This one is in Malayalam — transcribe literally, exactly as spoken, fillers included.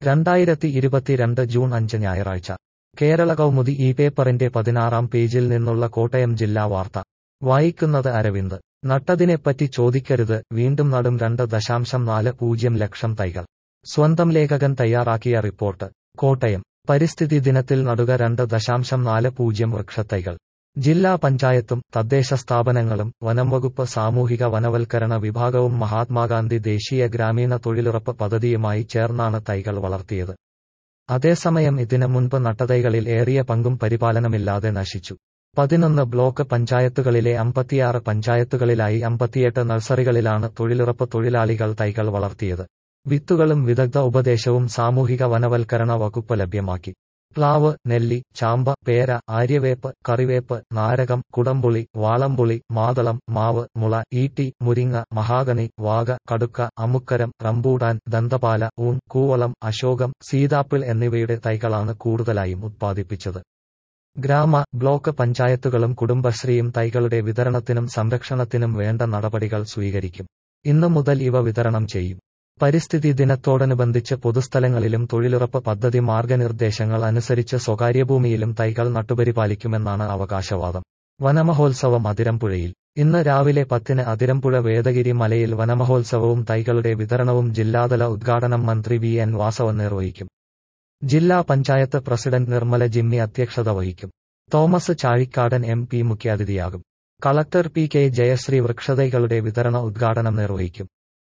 രണ്ടായിരത്തി ഇരുപത്തിരണ്ട് ജൂൺ അഞ്ച് ഞായറാഴ്ച കേരള കൗമുദി ഈ പേപ്പറിന്റെ പതിനാറാം പേജിൽ നിന്നുള്ള കോട്ടയം ജില്ലാ വാർത്ത വായിക്കുന്നത് അരവിന്ദ്. നട്ടതിനെപ്പറ്റി ചോദിക്കരുത്, വീണ്ടും നടും രണ്ട് ദശാംശം നാല് പൂജ്യം ലക്ഷം തൈകൾ. സ്വന്തം ലേഖകൻ തയ്യാറാക്കിയ റിപ്പോർട്ട്. കോട്ടയം. പരിസ്ഥിതി ദിനത്തിൽ നടുക രണ്ട് ദശാംശം നാല് പൂജ്യം വൃക്ഷത്തൈകൾ. ജില്ലാ പഞ്ചായത്തും തദ്ദേശ സ്ഥാപനങ്ങളും വനംവകുപ്പ് സാമൂഹിക വനവൽക്കരണ വിഭാഗവും മഹാത്മാഗാന്ധി ദേശീയ ഗ്രാമീണ തൊഴിലുറപ്പ് പദ്ധതിയുമായി ചേർന്നാണ് തൈകൾ വളർത്തിയത്. അതേസമയം ഇതിന് മുൻപ് നട്ടതൈകളിൽ ഏറിയ പങ്കും പരിപാലനമില്ലാതെ നശിച്ചു. പതിനൊന്ന് ബ്ലോക്ക് പഞ്ചായത്തുകളിലെ അമ്പത്തിയാറ് പഞ്ചായത്തുകളിലായി അമ്പത്തിയെട്ട് നഴ്സറികളിലാണ് തൊഴിലുറപ്പ് തൊഴിലാളികൾ തൈകൾ വളർത്തിയത്. വിത്തുകളും വിദഗ്ധ ഉപദേശവും സാമൂഹിക വനവൽക്കരണ വകുപ്പ് ലഭ്യമാക്കി. പ്ലാവ്, നെല്ലി, ചാമ്പ, പേര, ആര്യവേപ്പ്, കറിവേപ്പ്, നാരകം, കുടംപുളി, വാളംപുളി, മാതളം, മാവ്, മുള, ഈട്ടി, മുരിങ്ങ, മഹാഗണി, വാഗ, കടുക്ക, അമുക്കരം, റംബൂട്ടാൻ, ദന്തപാല, ഊൺ, കൂവളം, അശോകം, സീതാപ്പിൾ എന്നിവയുടെ തൈകളാണ് കൂടുതലായും ഉത്പാദിപ്പിച്ചത്. ഗ്രാമ, ബ്ലോക്ക് പഞ്ചായത്തുകളും കുടുംബശ്രീയും തൈകളുടെ വിതരണത്തിനും സംരക്ഷണത്തിനും വേണ്ട നടപടികൾ സ്വീകരിക്കും. ഇന്നു മുതൽ ഇവ വിതരണം ചെയ്യും. പരിസ്ഥിതി ദിനത്തോടനുബന്ധിച്ച് പൊതുസ്ഥലങ്ങളിലും തൊഴിലുറപ്പ് പദ്ധതി മാർഗനിർദ്ദേശങ്ങൾ അനുസരിച്ച് സ്വകാര്യഭൂമിയിലും തൈകൾ നട്ടുപരിപാലിക്കുമെന്നാണ് അവകാശവാദം. വനമഹോത്സവം അതിരമ്പുഴയിൽ. ഇന്ന് രാവിലെ പത്തിന് അതിരമ്പുഴ വേദഗിരി മലയിൽ വനമഹോത്സവവും തൈകളുടെ വിതരണവും ജില്ലാതല ഉദ്ഘാടനം മന്ത്രി വി എൻ വാസവൻ നിർവഹിക്കും. ജില്ലാ പഞ്ചായത്ത് പ്രസിഡന്റ് നിർമ്മല ജിമ്മി അധ്യക്ഷത വഹിക്കും. തോമസ് ചാഴിക്കാടൻ എം പി മുഖ്യാതിഥിയാകും. കളക്ടർ പി കെ ജയശ്രീ വൃക്ഷത്തൈകളുടെ വിതരണ ഉദ്ഘാടനം നിർവഹിക്കും.